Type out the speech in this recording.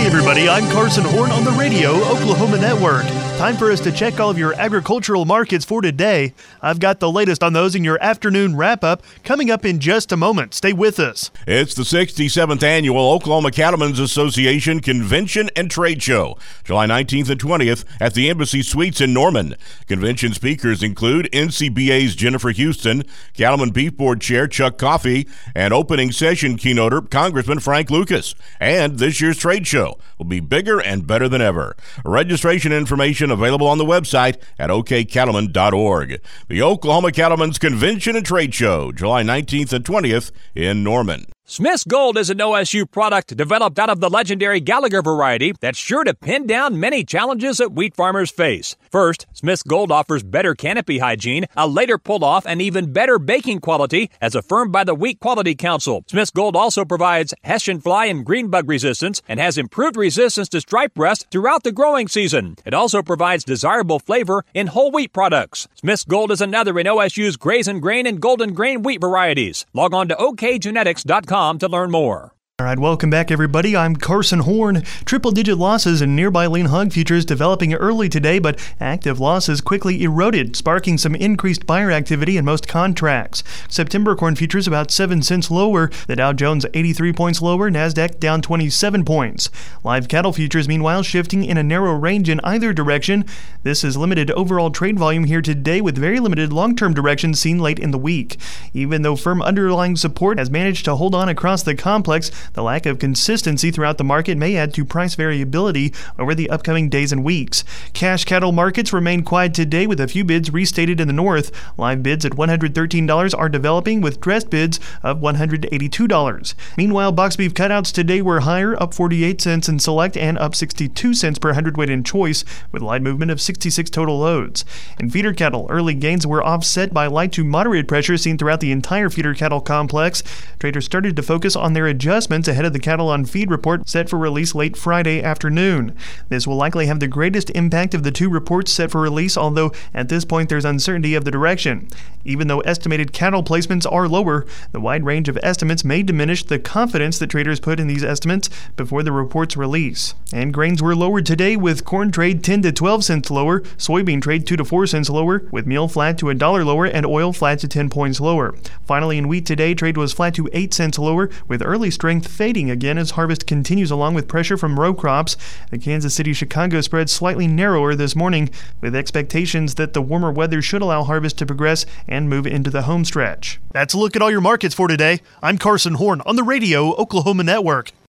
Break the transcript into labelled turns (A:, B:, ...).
A: everybody, I'm Carson Horn on the Radio Oklahoma Network. Time for us to check all of your agricultural markets for today. I've got the latest on those in your afternoon wrap-up coming up in just a moment. Stay with us.
B: It's the 67th Annual Oklahoma Cattlemen's Association Convention and Trade Show, July 19th and 20th at the Embassy Suites in Norman. Convention speakers include NCBA's Jennifer Houston, Cattlemen Beef Board Chair Chuck Coffey, and opening session keynoter Congressman Frank Lucas. And this year's trade show will be bigger and better than ever. Registration information available on the website at okcattlemen.org. The Oklahoma Cattlemen's Convention and Trade Show, July 19th and 20th in Norman.
C: Smith's Gold is an OSU product developed out of the legendary Gallagher variety that's sure to pin down many challenges that wheat farmers face. First, Smith's Gold offers better canopy hygiene, a later pull-off, and even better baking quality as affirmed by the Wheat Quality Council. Smith's Gold also provides Hessian fly and green bug resistance and has improved resistance to stripe rust throughout the growing season. It also provides desirable flavor in whole wheat products. Smith's Gold is another in OSU's Graze and Grain and Golden Grain wheat varieties. Log on to okgenetics.com to learn more.
A: All right, welcome back, everybody. I'm Carson Horn. Triple-digit losses in nearby lean hog futures developing early today, but active losses quickly eroded, sparking some increased buyer activity in most contracts. September corn futures about 7 cents lower, the Dow Jones 83 points lower, NASDAQ down 27 points. Live cattle futures, meanwhile, shifting in a narrow range in either direction. This has limited overall trade volume here today with very limited long-term direction seen late in the week. Even though firm underlying support has managed to hold on across the complex, the lack of consistency throughout the market may add to price variability over the upcoming days and weeks. Cash cattle markets remain quiet today with a few bids restated in the north. Live bids at $113 are developing with dressed bids of $182. Meanwhile, box beef cutouts today were higher, up 48 cents in select and up 62 cents per hundredweight in choice, with light movement of 66 total loads. In feeder cattle, early gains were offset by light to moderate pressure seen throughout the entire feeder cattle complex. Traders started to focus on their adjustments ahead of the cattle on feed report set for release late Friday afternoon. This will likely have the greatest impact of the two reports set for release, although at this point there's uncertainty of the direction. Even though estimated cattle placements are lower, the wide range of estimates may diminish the confidence that traders put in these estimates before the report's release. And grains were lowered today with corn trade 10 to 12 cents lower, soybean trade 2 to 4 cents lower, with meal flat to $1 lower and oil flat to 10 points lower. Finally, in wheat today, trade was flat to 8 cents lower, with early strength fading again as harvest continues along with pressure from row crops. The Kansas City-Chicago spread slightly narrower this morning, with expectations that the warmer weather should allow harvest to progress and move into the home stretch. That's a look at all your markets for today. I'm Carson Horn on the Radio Oklahoma Network.